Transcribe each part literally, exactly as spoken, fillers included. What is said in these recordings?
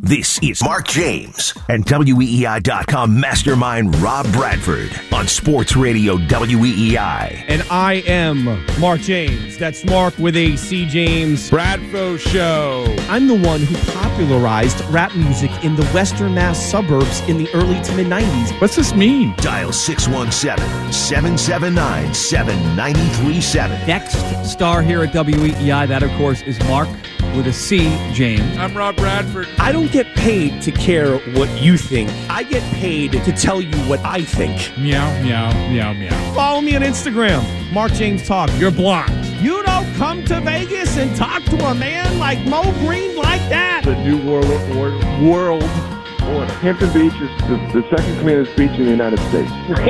This is Mark James and W E E I dot com mastermind Rob Bradford on Sports Radio W E E I. And I am Mark James. That's Mark with a C. James Bradford Show. I'm the one who popularized rap music in the Western Mass suburbs in the early to mid nineties. What's this mean? Dial six one seven, seven seven nine, seven nine three seven. Next star here at W E E I, that of course is Mark with a C. James. I'm Rob Bradford. I don't get paid to care what you think. I get paid to tell you what I think. Meow, meow, meow, meow. Follow me on Instagram, Mark James Talk. You're blocked. You don't come to Vegas and talk to a man like Mo Green like that. The new world order. World order. Hampton Beach is the, the second cleanest beach in the United States.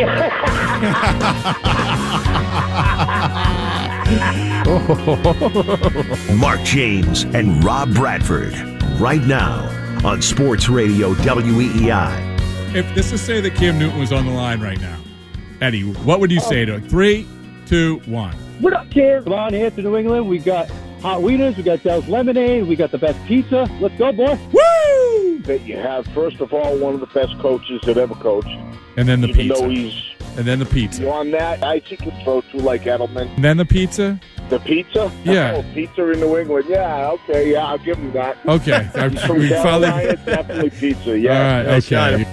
Mark James and Rob Bradford, right now on Sports Radio W E E I. If this is say that Cam Newton was on the line right now, Eddie, what would you say to it? Three, two, one. What up, Cam? Come on here to New England. We got hot wieners. We got Dell's Lemonade. We got the best pizza. Let's go, boy. Woo! That you have, first of all, one of the best coaches that ever coached. And then the Even pizza. though he's And then the pizza. on that, I think can throw two like Edelman. And then the pizza? The pizza? Yeah. Oh, pizza in New England. Yeah, okay, yeah, I'll give him that. Okay. He's from we finally... Carolina, definitely pizza, yeah. All right, Nice okay.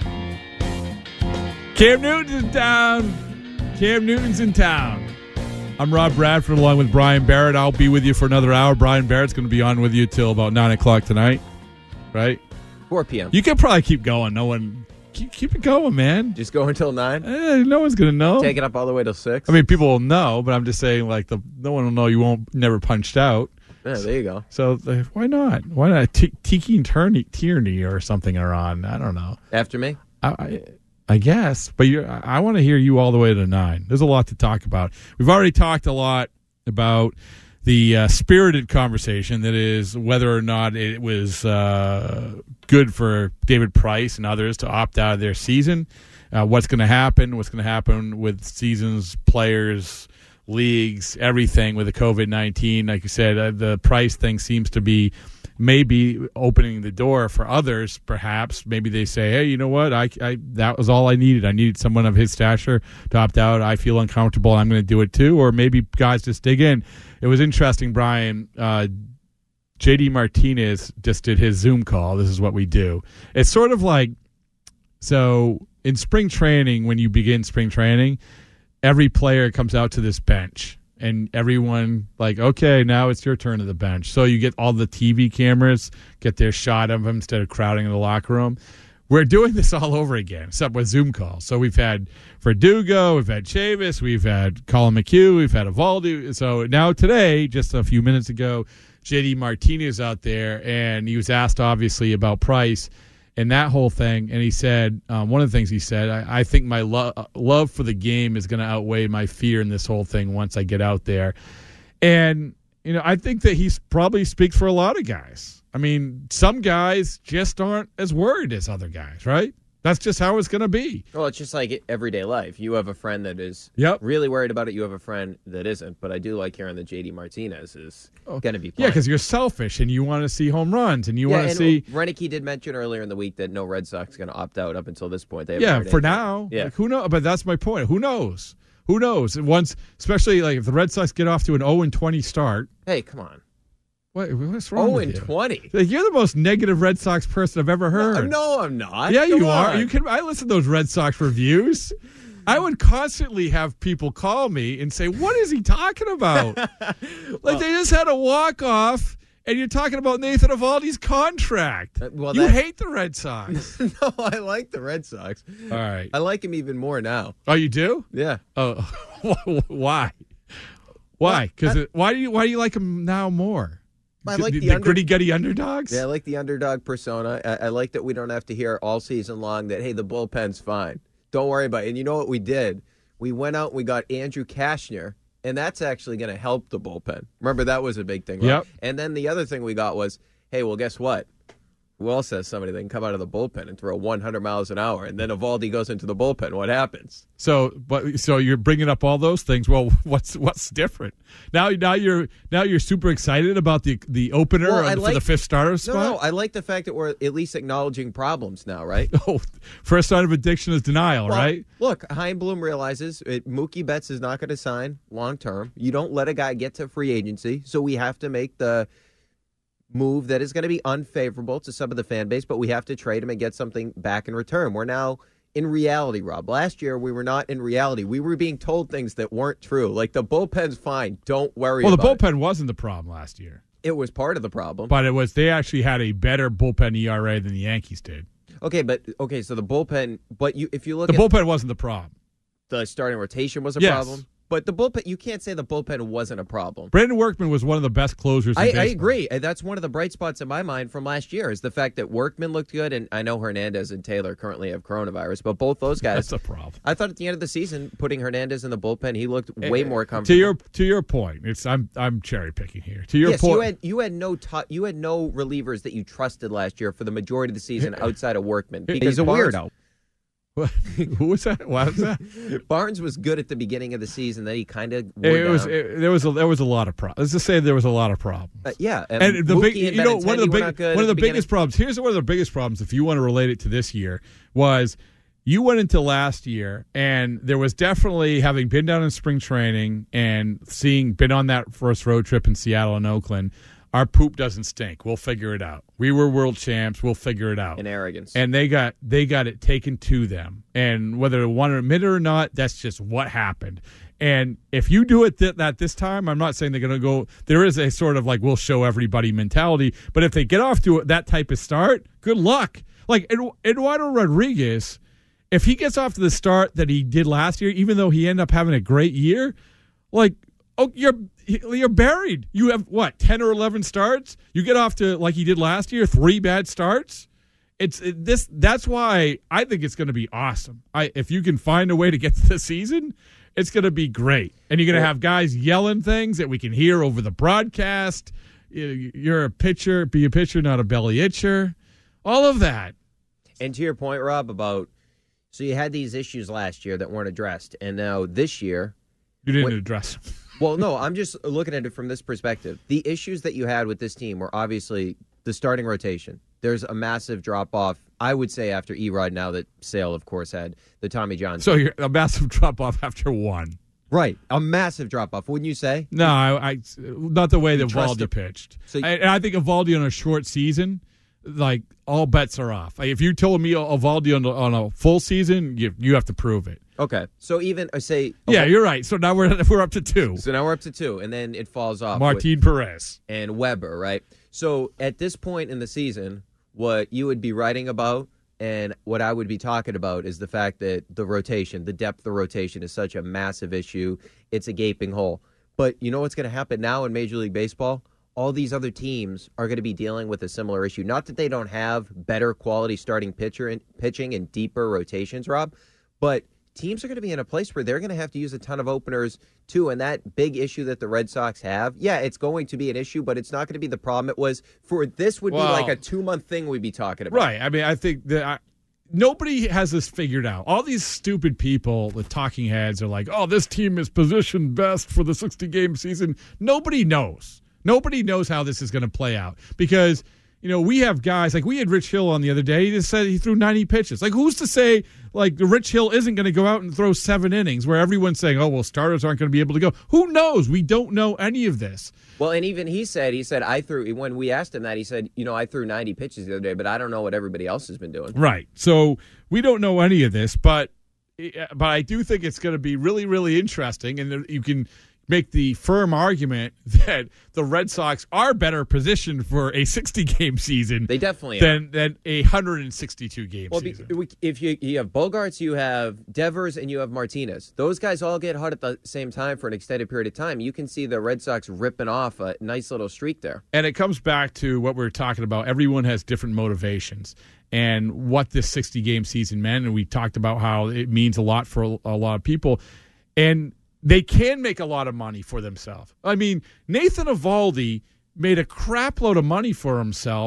guy. Cam Newton's in town. Cam Newton's in town. I'm Rob Bradford along with Brian Barrett. I'll be with you for another hour. Brian Barrett's going to be on with you till about nine o'clock tonight, right? four p.m. You can probably keep going. No one... Keep, keep it going, man. Just go until nine? Eh, no one's going to know. Take it up all the way till six? I mean, people will know, but I'm just saying, like, the no one will know you won't never punched out. Yeah, there you go. So uh, why not? Why not? T- Tiki and Tierney, Tierney or something are on. I don't know. After me? I, I, I guess, but you're, I, I want to hear you all the way to nine. There's a lot to talk about. We've already talked a lot about the uh, spirited conversation that is whether or not it was uh, good for David Price and others to opt out of their season. Uh, what's going to happen? What's going to happen with seasons, players, leagues, everything with the COVID nineteen? Like you said, uh, the Price thing seems to be maybe opening the door for others, perhaps. Maybe they say, hey, you know what? I, I that was all I needed. I needed someone of his stature to opt out. I feel uncomfortable. I'm going to do it too. Or maybe guys just dig in. It was interesting, Brian. Uh, J D Martinez just did his Zoom call. This is what we do. It's sort of like, so in spring training, when you begin spring training, every player comes out to this bench. And everyone, like, okay, now it's your turn to the bench. So you get all the T V cameras, get their shot of them instead of crowding in the locker room. We're doing this all over again, except with Zoom calls. So we've had Verdugo, we've had Chavis, we've had Colin McHugh, we've had Evaldi. So now today, just a few minutes ago, J D Martinez out there, and he was asked, obviously, about Price and that whole thing. And he said, um, one of the things he said, I, I think my lo- love for the game is going to outweigh my fear in this whole thing once I get out there. And, you know, I think that he probably speaks for a lot of guys. I mean, some guys just aren't as worried as other guys, right? That's just how it's going to be. Well, it's just like everyday life. You have a friend that is yep. really worried about it. You have a friend that isn't. But I do like hearing that J D Martinez is oh. going to be playing. Yeah, because you're selfish and you want to see home runs and you yeah, want to see. Renicky did mention earlier in the week that no Red Sox is going to opt out up until this point. They yeah, for anything. now. Yeah. Like, who knows? But that's my point. Who knows? Who knows? Once, especially like if the Red Sox get off to an oh and twenty start. Hey, come on. What, what's wrong oh with and you? twenty. Like, you're the most negative Red Sox person I've ever heard. No, no I'm not. Yeah, Come you on. are. You can. I listen to those Red Sox reviews. I would constantly have people call me and say, "What is he talking about?" Like well, they just had a walk off, and you're talking about Nathan Eovaldi's contract. Uh, well, you that, hate the Red Sox. No, I like the Red Sox. All right, I like him even more now. Oh, you do? Yeah. Oh, why? Why? Because why do you why do you like him now more? I like the, the, the under- gritty gutty underdogs. Yeah, I like the underdog persona. I, I like that we don't have to hear all season long that, hey, the bullpen's fine. Don't worry about it. And you know what we did? We went out and we got Andrew Cashner, and that's actually going to help the bullpen. Remember, that was a big thing, right? Yep. And then the other thing we got was, hey, well, guess what? Who else has somebody that can come out of the bullpen and throw one hundred miles an hour, and then Eovaldi goes into the bullpen? What happens? So, but so you're bringing up all those things. Well, what's what's different now? Now you're now you're super excited about the the opener Well, I for like- the fifth starter spot. No, no, I like the fact that we're at least acknowledging problems now, right? Oh, first sign of addiction is denial, Well, right? Look, Heimblum realizes it, Mookie Betts is not going to sign long term. You don't let a guy get to free agency, so we have to make the move that is going to be unfavorable to some of the fan base, but we have to trade him and get something back in return. We're now in reality, Rob. Last year, we were not in reality. We were being told things that weren't true. Like, the bullpen's fine. Don't worry Well, the about bullpen wasn't the problem last year, it. It was part of the problem. but it was they actually had a better bullpen E R A than the Yankees did. Okay, but, okay, so the bullpen, but you if you look The at bullpen wasn't the problem. the starting rotation was a Yes. problem. But the bullpen, you can't say the bullpen wasn't a problem. Brandon Workman was one of the best closers in I, baseball. I agree. And that's one of the bright spots in my mind from last year is the fact that Workman looked good, and I know Hernandez and Taylor currently have coronavirus, but both those guys. That's a problem. I thought at the end of the season, putting Hernandez in the bullpen, he looked way more To comfortable. your to your point, it's I'm I'm cherry picking here. To your yes, point, you had you had no tu- you had no relievers that you trusted last year for the majority of the season outside of Workman. Because He's a Barnes- weirdo. who was that? What was that? Barnes was good at the beginning of the season, then he kind of wore It down. was it, there was a, there was a lot of problems. Let's just say there was a lot of problems. Uh, yeah, and, And the Mookie big, and you know, one of the Benintendi were big, not good one of at the beginning. biggest problems. Here's one of the biggest problems. If you want to relate it to this year, was you went into last year and there was definitely having been down in spring training and seeing been on that first road trip in Seattle and Oakland. Our poop doesn't stink. We'll figure it out. We were world champs. We'll figure it out. And arrogance. And they got they got it taken to them. And whether they want to admit it or not, that's just what happened. And if you do it th- that this time, I'm not saying they're going to go. There is a sort of like we'll show everybody mentality. But if they get off to that type of start, good luck. Like Ed- Eduardo Rodriguez, if he gets off to the start that he did last year, even though he ended up having a great year, like oh you're you're buried. You have what ten or eleven starts. You get off to like he did last year, three bad starts. It's it, this. That's why I think it's going to be awesome. I if you can find a way to get to the season, it's going to be great. And you're going to have guys yelling things that we can hear over the broadcast. You're a pitcher, be a pitcher, not a belly itcher. All of that. And to your point, Rob, about so you had these issues last year that weren't addressed, and now this year, You didn't What- address them. well, no, I'm just looking at it from this perspective. The issues that you had with this team were obviously the starting rotation. There's a massive drop off, I would say, after Erod. Now that Sale, of course, had the Tommy John. So you're a massive drop off after one. right, a massive drop off, wouldn't you say? No, I, I not the way that trust Eovaldi him. pitched. So you- I, and I think Eovaldi on a short season, like all bets are off. Like, if you told me Eovaldi on, a- on a full season, you you have to prove it. Okay, so even I say, Yeah, you're right. So now we're we're up to two. So now we're up to two, and then it falls off. with- Martin Perez. and Weber, right? So at this point in the season, what you would be writing about and what I would be talking about is the fact that the rotation, the depth of the rotation is such a massive issue. It's a gaping hole. But you know what's going to happen now in Major League Baseball? All these other teams are going to be dealing with a similar issue. Not that they don't have better quality starting pitcher and pitching and deeper rotations, Rob, but teams are going to be in a place where they're going to have to use a ton of openers too. And that big issue that the Red Sox have, yeah, it's going to be an issue, but it's not going to be the problem it was for this would Well, be like a two month thing we'd be talking about. Right. I mean, I think that I, nobody has this figured out. All these stupid people, the talking heads, are like, oh, this team is positioned best for the sixty game season. Nobody knows. Nobody knows how this is going to play out because, you know, we have guys like we had Rich Hill on the other day. He just said he threw ninety pitches. Like, who's to say like Rich Hill isn't going to go out and throw seven innings where everyone's saying, oh, well, starters aren't going to be able to go. Who knows? We don't know any of this. Well, and even he said, he said, I threw, when we asked him that, he said, you know, I threw ninety pitches the other day, but I don't know what everybody else has been doing. Right. So we don't know any of this, but but I do think it's going to be really, really interesting, and you can make the firm argument that the Red Sox are better positioned for a sixty game season They definitely than than a one hundred sixty-two game Well, be- season. if you you have Bogarts, you have Devers, and you have Martinez. Those guys all get hot at the same time for an extended period of time. You can see the Red Sox ripping off a nice little streak there. And it comes back to what we were talking about. Everyone has different motivations and what this sixty game season meant. And we talked about how it means a lot for a lot of people. And they can make a lot of money for themselves. I mean, Nathan Eovaldi made a crap load of money for himself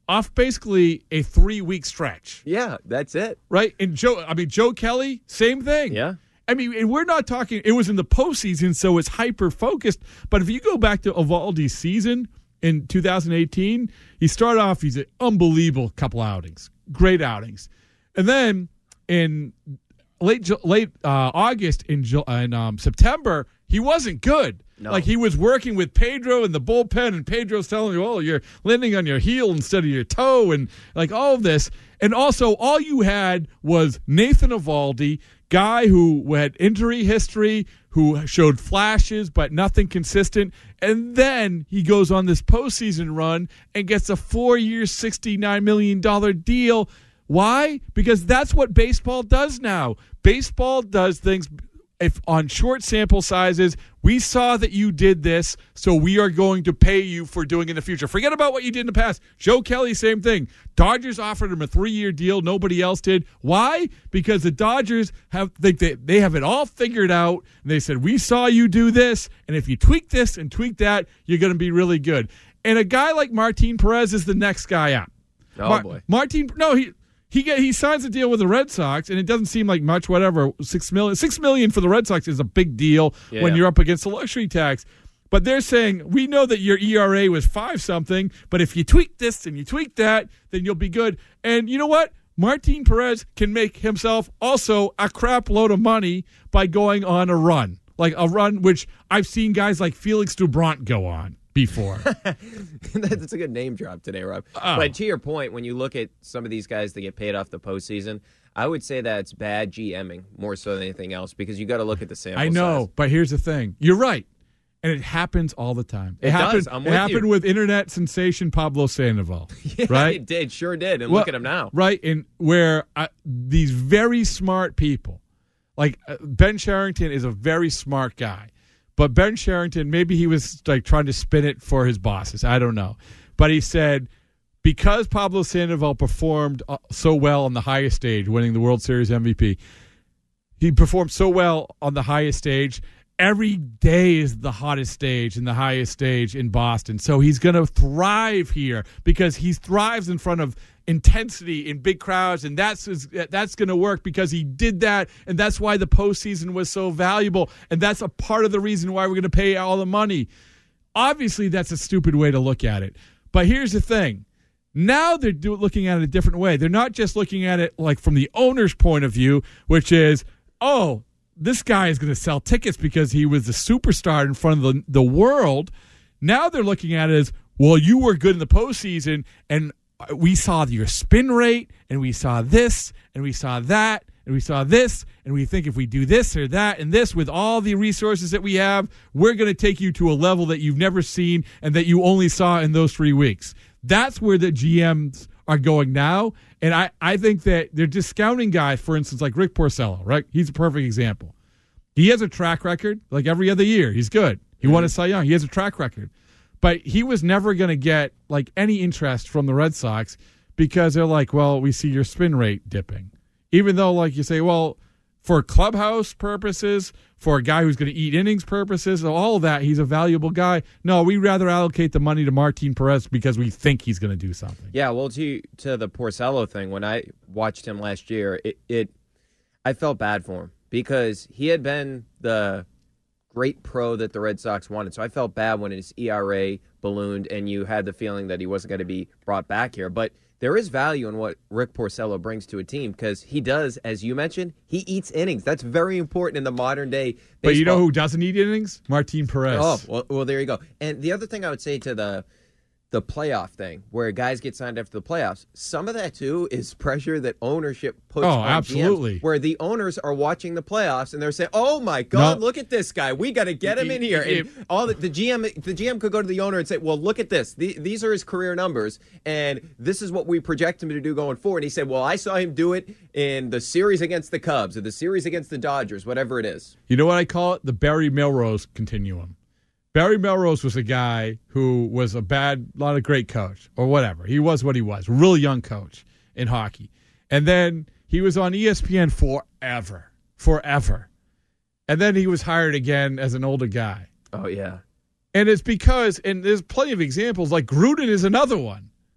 off basically a three-week stretch. Yeah, that's it. Right? And Joe, I mean, Joe Kelly, same thing. Yeah. I mean, and we're not talking, it was in the postseason, so it's hyper-focused. But if you go back to Eovaldi's season in two thousand eighteen, he started off, he's an unbelievable couple outings. Great outings. And then in late late uh, August, in, in um, September, he wasn't good. No. Like, he was working with Pedro in the bullpen, and Pedro's telling you, oh, you're landing on your heel instead of your toe, and like all of this. And also, all you had was Nathan Eovaldi, guy who had injury history, who showed flashes but nothing consistent. And then he goes on this postseason run and gets a four-year, sixty-nine million dollars deal. Why? Because that's what baseball does now. Baseball does things if on short sample sizes. We saw that you did this, so we are going to pay you for doing in the future. Forget about what you did in the past. Joe Kelly, same thing. Dodgers offered him a three-year deal. Nobody else did. Why? Because the Dodgers have think they, they have it all figured out. And they said, we saw you do this, and if you tweak this and tweak that, you're going to be really good. And a guy like Martin Perez is the next guy up. Oh, Mar- boy. Martin, no, he... He get, he signs a deal with the Red Sox, and it doesn't seem like much, whatever, six million, six million for the Red Sox is a big deal yeah. when you're up against the luxury tax. But they're saying, we know that your E R A was five-something, but if you tweak this and you tweak that, then you'll be good. And you know what? Martin Perez can make himself also a crap load of money by going on a run, like a run which I've seen guys like Felix Doubront go on before. That's a good name drop today, Rob. Oh. But to your point, when you look at some of these guys that get paid off the postseason, I would say that it's bad GMing more so than anything else, because you got to look at the sample I know, size. But here's the thing. You're right. And it happens all the time. It, it happened, does. I'm it with happened you. with internet sensation Pablo Sandoval. yeah, right? It did. Sure did. And well, look at him now. Right. And where uh, these very smart people, like uh, Ben Cherington is a very smart guy. But Ben Cherington, maybe he was like trying to spin it for his bosses. I don't know. But he said, because Pablo Sandoval performed so well on the highest stage, winning the World Series M V P, he performed so well on the highest stage. Every day is the hottest stage and the highest stage in Boston. So he's going to thrive here because he thrives in front of intensity in big crowds, and that's that's going to work because he did that, and that's why the postseason was so valuable, and that's a part of the reason why we're going to pay all the money. Obviously, that's a stupid way to look at it. But here's the thing. Now they're do, looking at it a different way. They're not just looking at it like from the owner's point of view, which is, oh, this guy is going to sell tickets because he was the superstar in front of the, the world. Now they're looking at it as, well, you were good in the postseason, and we saw your spin rate, and we saw this, and we saw that, and we saw this, and we think if we do this or that and this with all the resources that we have, we're going to take you to a level that you've never seen and that you only saw in those three weeks. That's where the G Ms are going now, and I, I think that they're discounting guys, for instance, like Rick Porcello, right? He's a perfect example. He has a track record, like every other year. He's good. He mm-hmm. won a Cy Young. He has a track record. But he was never going to get like any interest from the Red Sox because they're like, well, we see your spin rate dipping. Even though, like you say, well, for clubhouse purposes, for a guy who's going to eat innings purposes, all of that, he's a valuable guy. No, we'd rather allocate the money to Martin Perez because we think he's going to do something. Yeah, well, to to the Porcello thing, when I watched him last year, it, it I felt bad for him because he had been the great pro that the Red Sox wanted. So I felt bad when his E R A ballooned and you had the feeling that he wasn't going to be brought back here. But there is value in what Rick Porcello brings to a team because he does, as you mentioned, he eats innings. That's very important in the modern day baseball. But you know who doesn't eat innings? Martin Perez. Oh, well, well, there you go. And the other thing I would say to the the playoff thing, where guys get signed after the playoffs, some of that, too, is pressure that ownership puts oh, on absolutely. G Ms, where the owners are watching the playoffs and they're saying, oh, my God, no. look at this guy. We got to get him in here. And all the, the G M the G M could go to the owner and say, well, look at this. The, these are his career numbers, and this is what we project him to do going forward. And he said, well, I saw him do it in the series against the Cubs or the series against the Dodgers, whatever it is. You know what I call it? The Barry Melrose continuum. Barry Melrose was a guy who was a bad, not a great coach or whatever. He was what he was, real young coach in hockey. And then he was on E S P N forever, forever. And then he was hired again as an older guy. Oh, yeah. And it's because, and there's plenty of examples, like Gruden is another one.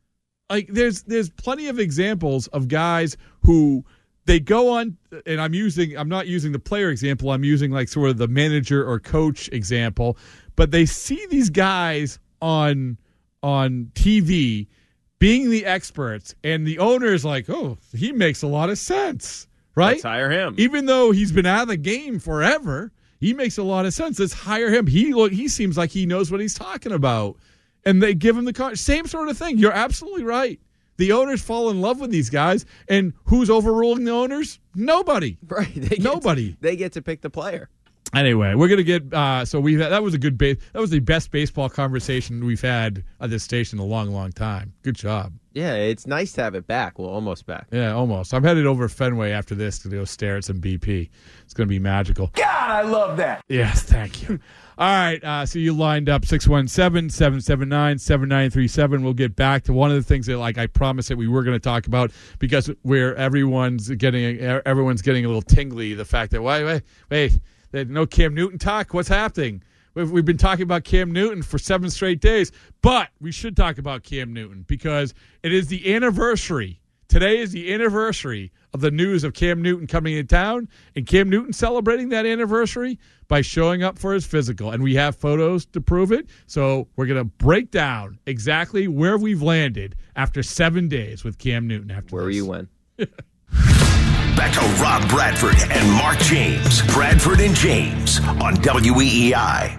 Like there's there's plenty of examples of guys who they go on, and I'm using I'm not using the player example. I'm using like sort of the manager or coach example. But they see these guys on on T V being the experts, and the owner is like, oh, he makes a lot of sense, right? Let's hire him. Even though he's been out of the game forever, he makes a lot of sense. Let's hire him. He look, he seems like he knows what he's talking about. And they give him the con- same sort of thing. You're absolutely right. The owners fall in love with these guys, and who's overruling the owners? Nobody. Right. They get Nobody. To, they get to pick the player. Anyway, we're gonna get. Uh, so we that was a good base. That was the best baseball conversation we've had at this station in a long, long time. Good job. Yeah, it's nice to have it back. Well, almost back. Yeah, almost. I'm headed over Fenway after this to go stare at some B P. It's gonna be magical. God, I love that. Yes, thank you. All right, uh, so you lined up six one seven, seven seven nine, seven nine three seven. We'll get back to one of the things that, like, I promised that we were going to talk about because where everyone's getting everyone's getting a little tingly. The fact that wait, wait, wait. No Cam Newton talk. What's happening? We've, we've been talking about Cam Newton for seven straight days, but we should talk about Cam Newton because it is the anniversary. Today is the anniversary of the news of Cam Newton coming into town, and Cam Newton celebrating that anniversary by showing up for his physical. And we have photos to prove it, so we're going to break down exactly where we've landed after seven days with Cam Newton. After Where this. were you when? Back to Rob Bradford and Mark James. Bradford and James on W E E I.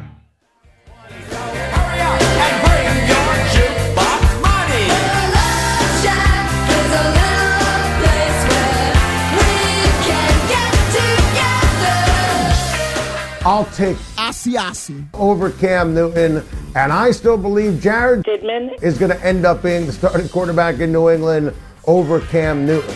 I'll take Asiasi over Cam Newton, and I still believe Jared Pittman is going to end up being the starting quarterback in New England over Cam Newton.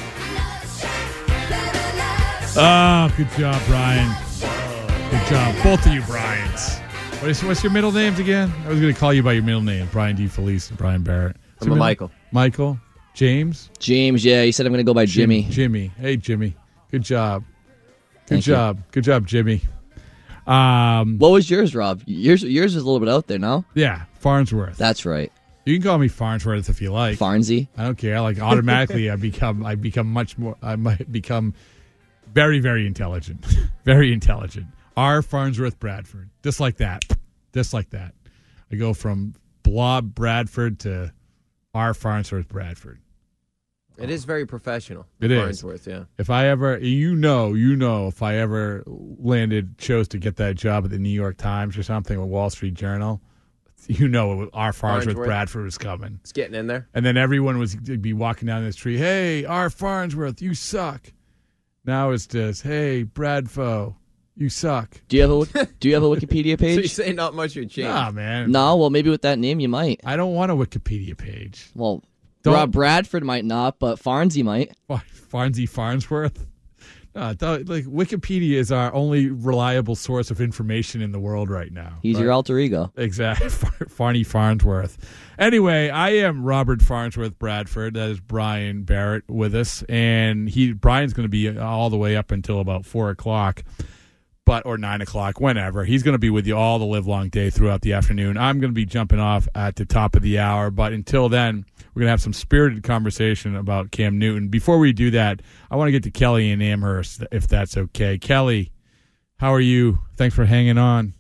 Oh, good job, Brian. Good job. Both of you, Brians. What is, what's your middle names again? I was going to call you by your middle name, Brian D. Felice and Brian Barrett. I'm a Michael. Michael. James? James, yeah. He said I'm going to go by Jimmy. Jimmy. Hey, Jimmy. Good job. Good Thank job. you. Good job, Jimmy. Um, what was yours, Rob? Yours yours is a little bit out there, no? Yeah, Farnsworth. That's right. You can call me Farnsworth if you like. Farnsey? I don't care. Like automatically I become I become much more I might become very, very intelligent. Very intelligent. R. Farnsworth Bradford. Just like that. Just like that. I go from Blob Bradford to R. Farnsworth Bradford. It is very professional. It is. Farnsworth, yeah. If I ever, you know, you know, if I ever landed, chose to get that job at the New York Times or something, or Wall Street Journal, you know, R. Farnsworth Farnsworth. Bradford was coming. It's getting in there. And then everyone was be walking down the street, hey, R. Farnsworth, you suck. Now it's just, hey, Bradfo, you suck. Do you have a Do you have a Wikipedia page? So you say not much would change. Nah, man. No, well, maybe with that name you might. I don't want a Wikipedia page. Well, Don't- Rob Bradford might not, but Farnsey might. Farnsey Farnsworth. No, th- like Wikipedia is our only reliable source of information in the world right now. He's right? your alter ego. Exactly. Farney Farnsworth. Anyway, I am Robert Farnsworth Bradford. That is Brian Barrett with us. And he Brian's going to be all the way up until about four o'clock. But or nine o'clock, whenever. He's going to be with you all the live long day throughout the afternoon. I'm going to be jumping off at the top of the hour. But until then, we're going to have some spirited conversation about Cam Newton. Before we do that, I want to get to Kelly in Amherst, if that's okay. Kelly, how are you? Thanks for hanging on.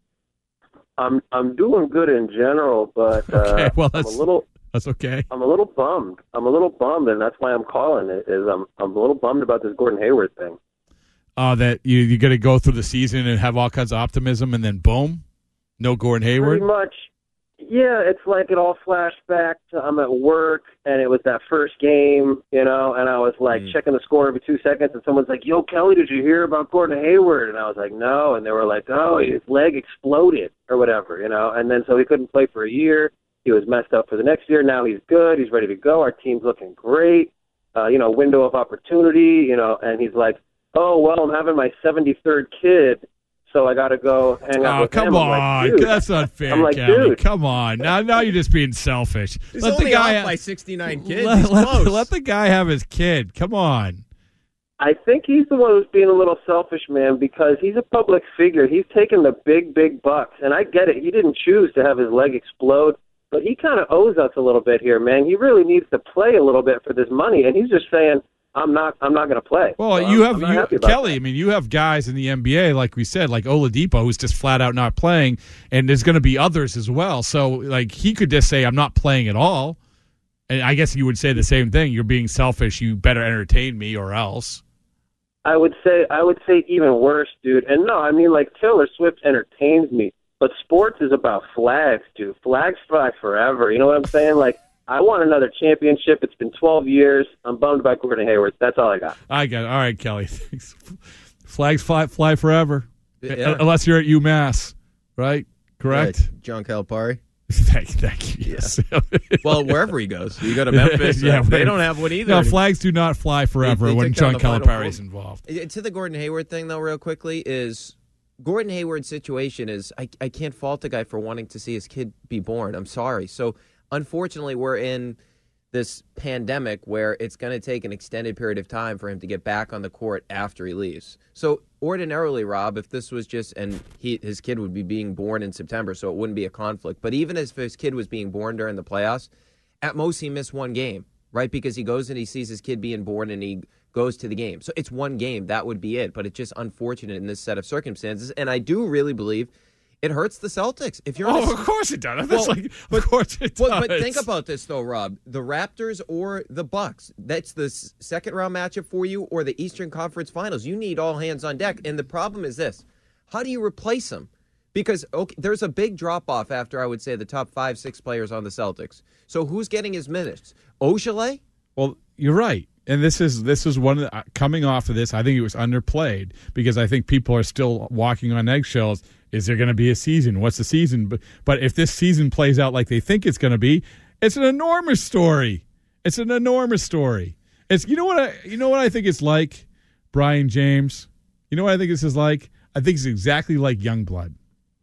I'm I'm doing good in general, but uh, okay, well, that's, I'm a little that's okay. I'm a little bummed. I'm a little bummed, and that's why I'm calling it. Is I'm I'm a little bummed about this Gordon Hayward thing. Uh, that you you got to go through the season and have all kinds of optimism, and then boom, no Gordon Hayward. Pretty much, yeah. It's like it all flashed back to I'm at work, and it was that first game, you know, and I was like mm. checking the score every two seconds, and someone's like, "Yo, Kelly, did you hear about Gordon Hayward?" And I was like, "No," and they were like, "Oh, his leg exploded or whatever," you know, and then so he couldn't play for a year. He was messed up for the next year. Now he's good. He's ready to go. Our team's looking great. Uh, you know, window of opportunity. You know, and he's like, "Oh, well, I'm having my seventy-third kid, so I got to go hang out oh, with come him." on. Like, That's not fair, I'm like, Kelly. dude. Come on. Now now you're just being selfish. He's let only the guy off by sixty-nine kids. Let, He's let, close. let the guy have his kid. Come on. I think he's the one who's being a little selfish, man, because he's a public figure. He's taking the big, big bucks, and I get it. He didn't choose to have his leg explode, but he kind of owes us a little bit here, man. He really needs to play a little bit for this money, and he's just saying, I'm not I'm not going to play. Well, so you I'm, have I'm you, Kelly. That. I mean, you have guys in the N B A, like we said, like Oladipo, who's just flat out not playing, and there's going to be others as well. So, like, he could just say, I'm not playing at all. And I guess you would say the same thing. You're being selfish. You better entertain me or else. I would say I would say even worse, dude. And no, I mean, like, Taylor Swift entertains me, but sports is about flags, dude. Flags fly forever. You know what I'm saying? Like, I want another championship. It's been twelve years. I'm bummed by Gordon Hayward. That's all I got. I got it. All right, Kelly. Thanks. Flags fly fly forever, yeah. unless you're at UMass, right? Correct. Yeah, John Calipari. thank, thank you. Yes. Yeah. Well, wherever he goes, you go to Memphis. yeah, uh, they don't have one either. No, flags do not fly forever they, they when John Calipari is involved. To the Gordon Hayward thing, though, real quickly, is Gordon Hayward's situation is I, I can't fault the guy for wanting to see his kid be born. I'm sorry. So, unfortunately, we're in this pandemic where it's going to take an extended period of time for him to get back on the court after he leaves. So ordinarily, Rob, if this was just, and he, his kid would be being born in September, so it wouldn't be a conflict. But even if his kid was being born during the playoffs, at most he missed one game, right? Because he goes and he sees his kid being born and he goes to the game. So it's one game. That would be it. But it's just unfortunate in this set of circumstances. And I do really believe it hurts the Celtics. If you're oh, a, of course it does. That's well, like, of but, course it does. But, but think about this, though, Rob. The Raptors or the Bucks, that's the second round matchup for you, or the Eastern Conference Finals. You need all hands on deck. And the problem is this. How do you replace them? Because okay, there's a big drop-off after, I would say, the top five, six players on the Celtics. So who's getting his minutes? Ojeleye? Well, you're right. And this is this is one of the, uh, coming off of this, I think it was underplayed because I think people are still walking on eggshells. Is there going to be a season? What's the season? But, but if this season plays out like they think it's going to be, it's an enormous story. It's an enormous story. It's you know what I you know what I think it's like, Brian James. You know what I think this is like? I think it's exactly like Youngblood.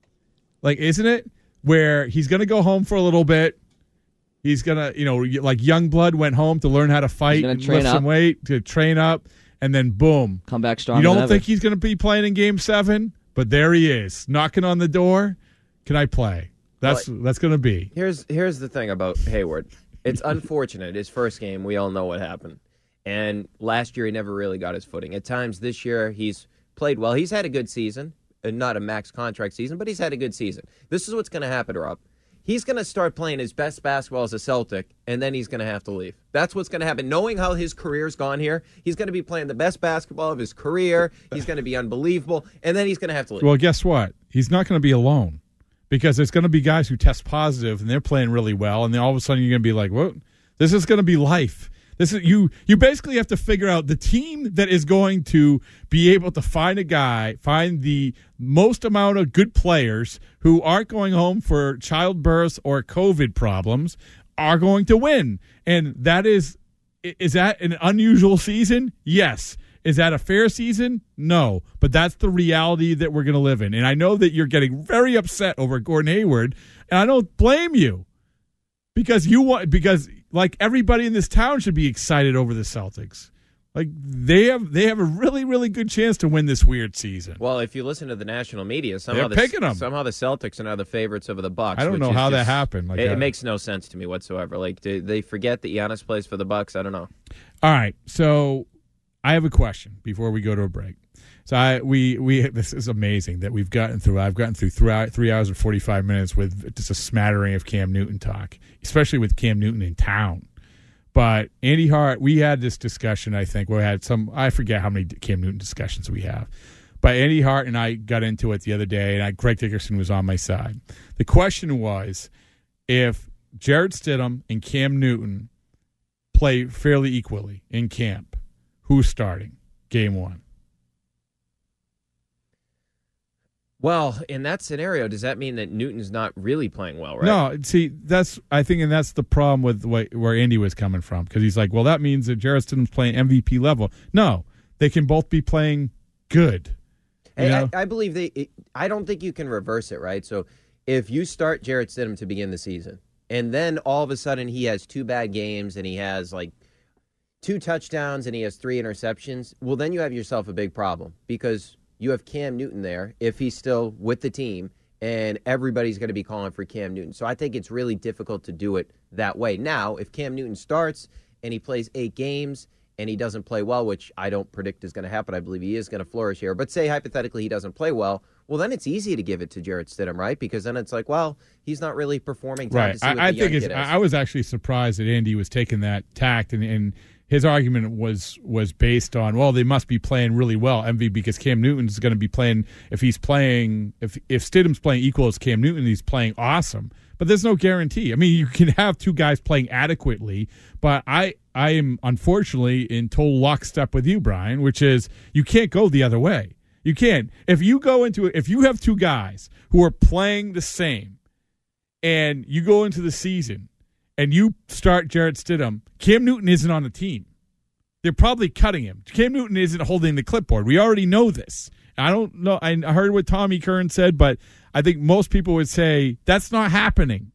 Like, isn't it? Where he's going to go home for a little bit. He's going to, you know, like Youngblood went home to learn how to fight and lift some weight, to train up, and then boom. Come back strong. You don't think he's going to be playing in game seven? But there he is, knocking on the door. Can I play? That's well, that's going to be. Here's here's the thing about Hayward. It's unfortunate. His first game, we all know what happened. And last year, he never really got his footing. At times this year, he's played well. He's had a good season. Not a max contract season, but he's had a good season. This is what's going to happen, Rob. He's going to start playing his best basketball as a Celtic, and then he's going to have to leave. That's what's going to happen. Knowing how his career's gone here, he's going to be playing the best basketball of his career. He's going to be unbelievable, and then he's going to have to leave. Well, guess what? He's not going to be alone because there's going to be guys who test positive, and they're playing really well, and then all of a sudden you're going to be like, "What? This is going to be life." This is you. You basically have to figure out the team that is going to be able to find a guy, find the most amount of good players who aren't going home for childbirth or COVID problems, are going to win. And that is, is that an unusual season? Yes. Is that a fair season? No. But that's the reality that we're going to live in. And I know that you're getting very upset over Gordon Hayward, and I don't blame you because you want because. Like, everybody in this town should be excited over the Celtics. Like, they have they have a really, really good chance to win this weird season. Well, if you listen to the national media, somehow, They're picking the, them. somehow the Celtics are now the favorites over the Bucks. I don't know how just, that happened. Like it, that. it makes no sense to me whatsoever. Like, do they forget that Giannis plays for the Bucks? I don't know. All right, so I have a question before we go to a break. So I we we this is amazing that we've gotten through. I've gotten through three, three hours and forty-five minutes with just a smattering of Cam Newton talk, especially with Cam Newton in town. But Andy Hart, we had this discussion, I think. We had some, I forget how many Cam Newton discussions we have. But Andy Hart and I got into it the other day, and I, Greg Dickerson was on my side. The question was, if Jarrett Stidham and Cam Newton play fairly equally in camp, who's starting game one? Well, in that scenario, does that mean that Newton's not really playing well, right? No, see, that's I think, and that's the problem with what, where Andy was coming from, because he's like, well, that means that Jarrett Stidham's playing M V P level. No, they can both be playing good. Hey, I, I believe they. It, I don't think you can reverse it, right? So, if you start Jarrett Stidham to begin the season, and then all of a sudden he has two bad games and he has like two touchdowns and he has three interceptions, well, then you have yourself a big problem because you have Cam Newton there, if he's still with the team, and everybody's going to be calling for Cam Newton. So I think it's really difficult to do it that way. Now, if Cam Newton starts and he plays eight games and he doesn't play well, which I don't predict is going to happen, I believe he is going to flourish here, but say hypothetically he doesn't play well, well, then it's easy to give it to Jarrett Stidham, right? Because then it's like, well, he's not really performing. Time right. to see what I, I the think young it's, kid is. I was actually surprised that Andy was taking that tact, and, and his argument was was based on, well, they must be playing really well, M V, because Cam Newton's going to be playing, if he's playing, if if Stidham's playing equal as Cam Newton, he's playing awesome. But there's no guarantee. I mean, you can have two guys playing adequately, but I, I am unfortunately in total lockstep with you, Brian, which is you can't go the other way. You can't. If you go into it, if you have two guys who are playing the same and you go into the season and you start Jarrett Stidham, Cam Newton isn't on the team. They're probably cutting him. Cam Newton isn't holding the clipboard. We already know this. I don't know. I heard what Tommy Kern said, but I think most people would say that's not happening.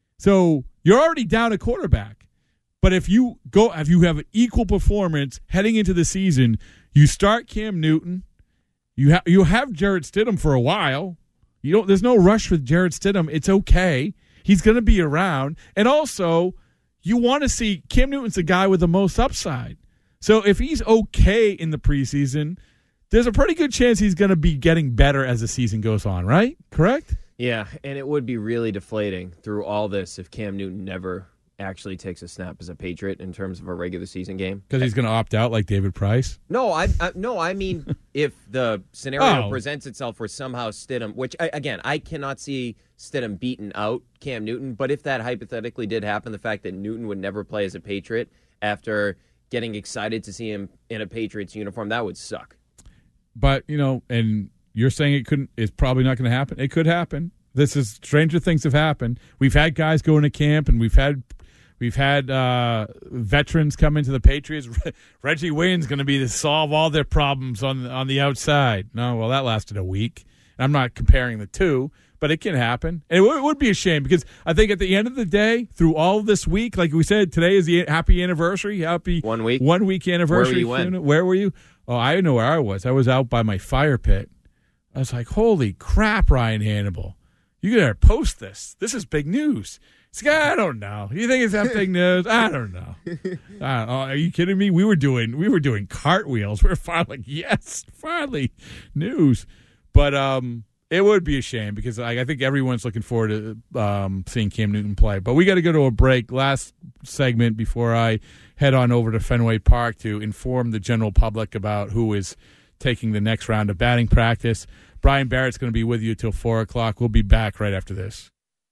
So you're already down a quarterback. But if you go, if you have an equal performance heading into the season, you start Cam Newton. You have you have Jarrett Stidham for a while. You don't. There's no rush with Jarrett Stidham. It's okay. He's going to be around, and also you want to see Cam Newton's the guy with the most upside. So if he's okay in the preseason, there's a pretty good chance he's going to be getting better as the season goes on. Right? Correct? Yeah, and it would be really deflating through all this if Cam Newton never actually takes a snap as a Patriot in terms of a regular season game. Because he's going to opt out like David Price? No, I, I no, I mean if the scenario Oh. presents itself where somehow Stidham, which, I, again, I cannot see Stidham beating out Cam Newton, but if that hypothetically did happen, the fact that Newton would never play as a Patriot after getting excited to see him in a Patriots uniform, that would suck. But, you know, and you're saying it couldn't, it's probably not going to happen. It could happen. This is, stranger things have happened. We've had guys go into camp, and we've had We've had uh, veterans come into the Patriots. Reggie Wayne's going to be to solve all their problems on on the outside. No, well, that lasted a week. I'm not comparing the two, but it can happen. And it, w- it would be a shame because I think at the end of the day, through all of this week, like we said, today is the happy anniversary, happy one week, one week anniversary. Where were you? When? Where were you? Oh, I know where I was. I was out by my fire pit. I was like, holy crap, Ryan Hannibal. You got to post this. This is big news. It's like, I don't know. You think it's that big news? I don't know. I don't know. Are you kidding me? We were doing we were doing cartwheels. We were finally like, yes, finally news. But um, it would be a shame because I, I think everyone's looking forward to um, seeing Cam Newton play. But we got to go to a break. Last segment before I head on over to Fenway Park to inform the general public about who is taking the next round of batting practice. Brian Barrett's going to be with you till four o'clock. We'll be back right after this.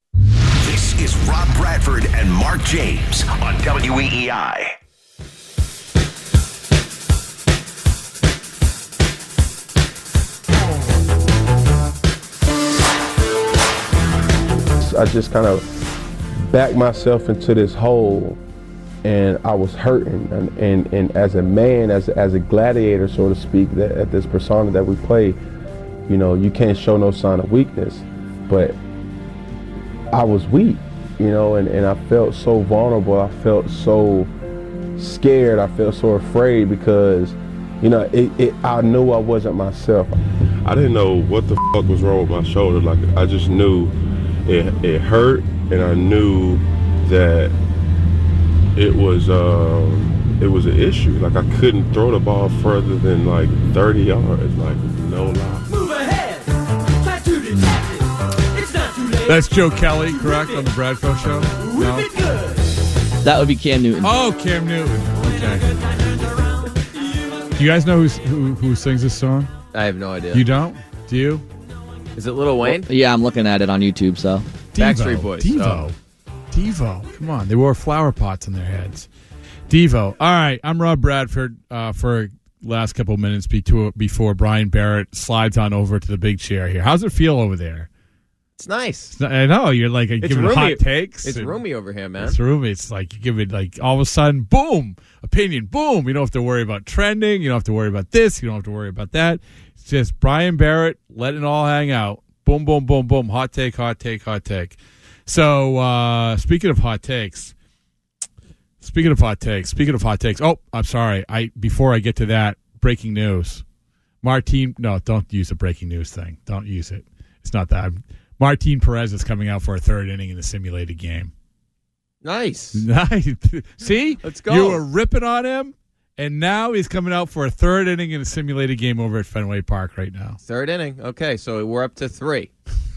This is Rob Bradford and Mark James on W E E I. I just kind of backed myself into this hole, and I was hurting. And, and, and as a man, as, as a gladiator, so to speak, that at this persona that we play, you know, you can't show no sign of weakness. But I was weak, you know, and, and I felt so vulnerable. I felt so scared. I felt so afraid because, you know, it, it, I knew I wasn't myself. I didn't know what the fuck was wrong with my shoulder. Like, I just knew it, it hurt, and I knew that it was um, it was an issue. Like, I couldn't throw the ball further than like thirty yards. Like, no lie. Move ahead. Try to detect it. It's not too late. That's Joe Kelly, correct, on the Bradford Show? No. That would be Cam Newton. Oh, Cam Newton. Okay. Do you guys know who's, who who sings this song? I have no idea. You don't? Do you? Is it Lil Wayne? Well, yeah, I'm looking at it on YouTube, so. Devo. Backstreet Boys. Devo. Oh. Devo. Come on. They wore flower pots on their heads. Devo. All right. I'm Rob Bradford uh, for last couple of minutes before, before Brian Barrett slides on over to the big chair here. How's it feel over there? It's nice. It's not, I know. You're like It's giving roomy. hot takes. It's and- roomy over here, man. It's roomy. It's like you give it like all of a sudden, boom, opinion, boom. You don't have to worry about trending. You don't have to worry about this. You don't have to worry about that. It's just Brian Barrett letting it all hang out. Boom, boom, boom, boom. Hot take, hot take, hot take. So uh, speaking of hot takes, speaking of hot takes, speaking of hot takes. Oh, I'm sorry. I before I get to that, breaking news. Martine, no, don't use the breaking news thing. Don't use it. It's not that. Martin Perez is coming out for a third inning in the simulated game. Nice. Nice. See? Let's go. You were ripping on him, and now he's coming out for a third inning in a simulated game over at Fenway Park right now. Third inning. Okay, so we're up to three.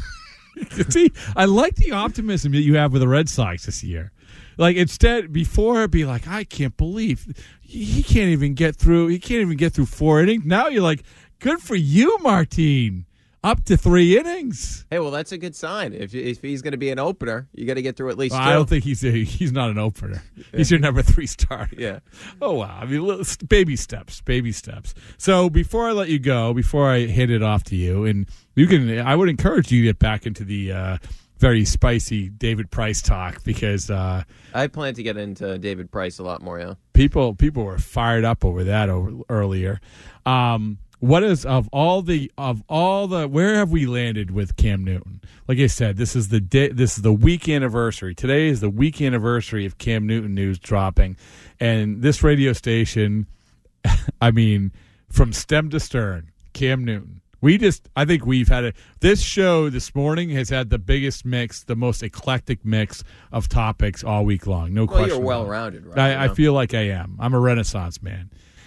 See, I like the optimism that you have with the Red Sox this year. Like, instead, before it'd be like, I can't believe he can't even get through. He can't even get through four innings. Now you're like, good for you, Martin. Up to three innings. Hey, well, that's a good sign. If if he's going to be an opener, you got to get through at least Well, two. I don't think he's a, he's not an opener. He's your number three starter. Yeah. Oh, wow. I mean, little, baby steps, baby steps. So before I let you go, before I hit it off to you, and you can, I would encourage you to get back into the uh, very spicy David Price talk because uh, I plan to get into David Price a lot more, yeah. people people were fired up over that over, earlier. Um, what is of all the of all the where have we landed with Cam Newton? Like I said, this is the day, this is the week anniversary. Today is the week anniversary of Cam Newton news dropping, and this radio station, I mean, from stem to stern, Cam Newton. We just, I think we've had a, this show this morning has had the biggest mix, the most eclectic mix of topics all week long. No Well, question. you're about it. well-rounded, right? I, You I know? feel like I am. I'm a Renaissance man.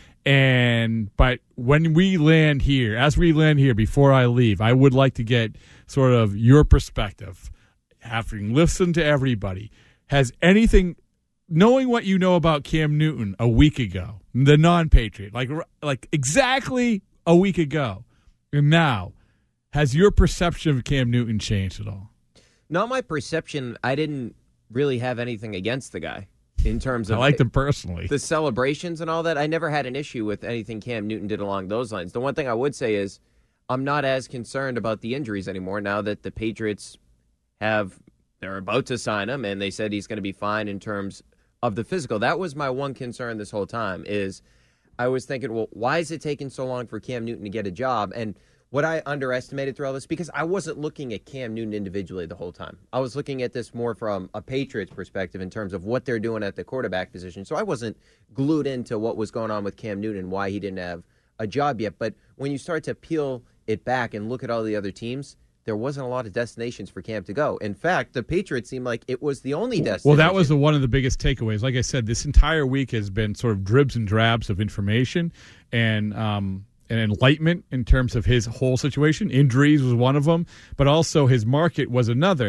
And, but when we land here, as we land here, before I leave, I would like to get sort of your perspective, having listened to everybody. Has anything, knowing what you know about Cam Newton a week ago, the non-Patriot, like like exactly a week ago, and now, has your perception of Cam Newton changed at all? Not my perception. I didn't really have anything against the guy in terms of I liked him personally. the celebrations and all that. I never had an issue with anything Cam Newton did along those lines. The one thing I would say is I'm not as concerned about the injuries anymore now that the Patriots have they're about to sign him and they said he's going to be fine in terms of the physical. That was my one concern this whole time is I was thinking, well, why is it taking so long for Cam Newton to get a job? And what I underestimated through all this, because I wasn't looking at Cam Newton individually the whole time. I was looking at this more from a Patriots perspective in terms of what they're doing at the quarterback position. So I wasn't glued into what was going on with Cam Newton, why he didn't have a job yet. But when you start to peel it back and look at all the other teams, there wasn't a lot of destinations for Cam to go. In fact, the Patriots seemed like it was the only destination. Well, that was the, one of the biggest takeaways. Like I said, this entire week has been sort of dribs and drabs of information and um, and enlightenment in terms of his whole situation. Injuries was one of them, but also his market was another.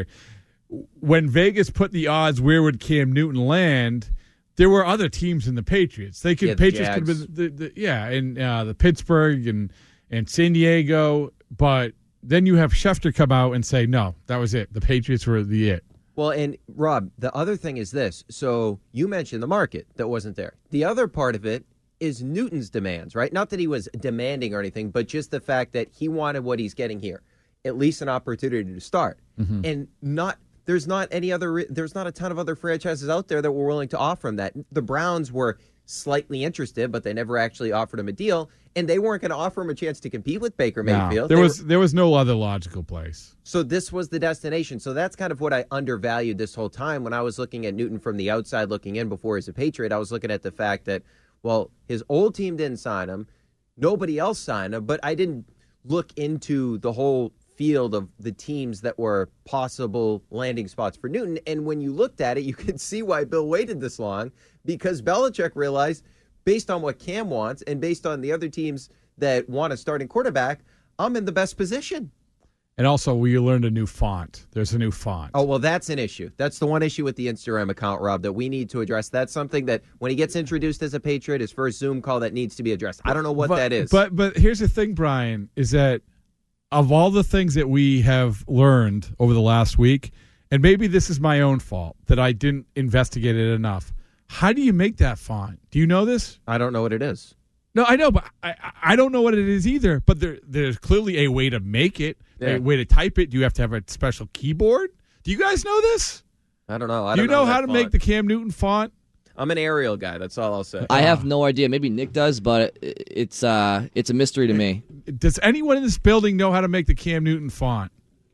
When Vegas put the odds, where would Cam Newton land? There were other teams in the Patriots. They could Yeah, the Patriots could have Jags. been the, the, yeah, and uh, the Pittsburgh and and San Diego, but then you have Schefter come out and say, no, that was it. The Patriots were the it. Well, and Rob, the other thing is this. So you mentioned the market that wasn't there. The other part of it is Newton's demands, right? Not that he was demanding or anything, but just the fact that he wanted what he's getting here, at least an opportunity to start. Mm-hmm. And not there's not any other there's not a ton of other franchises out there that were willing to offer him that. The Browns were slightly interested, but they never actually offered him a deal, and they weren't going to offer him a chance to compete with Baker No, Mayfield. there They was were- there was no other logical place. So this was the destination. So that's kind of what I undervalued this whole time when I was looking at Newton from the outside looking in before he's a Patriot. I was looking at the fact that, well, his old team didn't sign him. Nobody else signed him, but I didn't look into the whole field of the teams that were possible landing spots for Newton. And when you looked at it, you could see why Bill waited this long, because Belichick realized, based on what Cam wants and based on the other teams that want a starting quarterback, I'm in the best position. And also, we learned a new font. There's a new font. Oh, well, that's an issue. That's the one issue with the Instagram account, Rob, that we need to address. That's something that when he gets introduced as a Patriot, his first Zoom call, that needs to be addressed. I don't know what but, that is. But but here's the thing, Brian, is that of all the things that we have learned over the last week, and maybe this is my own fault that I didn't investigate it enough. How do you make that font? Do you know this? I don't know what it is. No, I know, but I, I don't know what it is either. But there, there's clearly a way to make it, Yeah. a way to type it. Do you have to have a special keyboard? Do you guys know this? I don't know. I Do don't you know, that how to font. make the Cam Newton font? I'm an Arial guy. That's all I'll say. I have no idea. Maybe Nick does, but it- it's uh, it's a mystery to me. Does anyone in this building know how to make the Cam Newton font?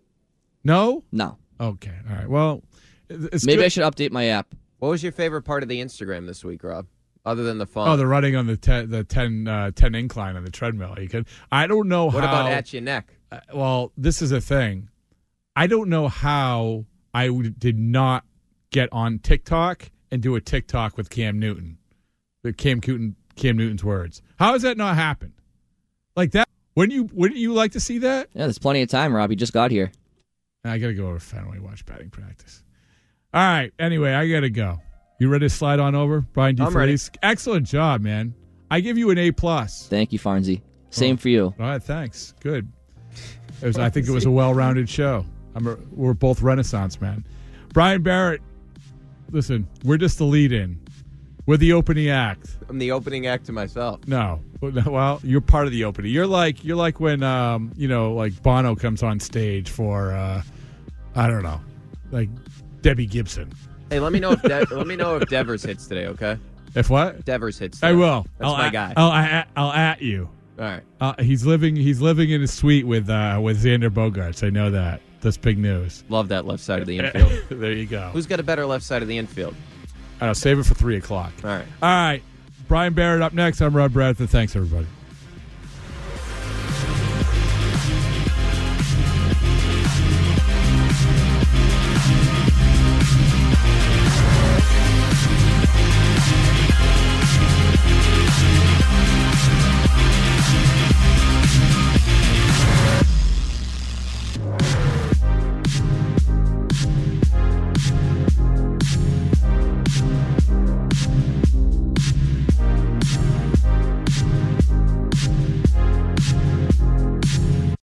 No? No. Okay. All right. Well, it's Maybe good. I should update my app. What was your favorite part of the Instagram this week, Rob? Other than the font. Oh, the running on the ten, the ten, uh, ten incline on the treadmill. You could. I don't know what how. about at your neck? Uh, well, this is a thing. I don't know how I w- did not get on TikTok and do a TikTok with Cam Newton. The Cam Newton, Cam Newton's words. How has that not happened? Like that? Wouldn't you? Wouldn't you like to see that? Yeah, there's plenty of time, Rob. You just got here. I gotta go over to Fenway watch batting practice. All right. Anyway, I gotta go. You ready to slide on over, Brian I'm ready. DeFelice? Excellent job, man. I give you an A plus. Thank you, Farnsey. Same oh. for you. All right, thanks. Good. It was, I think it was a well-rounded show. I'm a, we're both Renaissance men. Brian Barrett, listen, we're just the lead-in. We're the opening act. I'm the opening act to myself. No, well, you're part of the opening. You're like you're like when um, you know, like Bono comes on stage for uh, I don't know, like Debbie Gibson. Hey, let me know if De- let me know if Devers hits today, okay? If what? Devers hits today. I will. That's I'll my at, guy. I'll at, I'll at you. All right. Uh, he's living. He's living in a suite with uh, with Xander Bogaerts. I know that. That's big news. Love that left side of the infield. There you go. Who's got a better left side of the infield? I'll save it for three o'clock. All right. All right. Brian Barrett up next. I'm Rod Bradford. Thanks, everybody.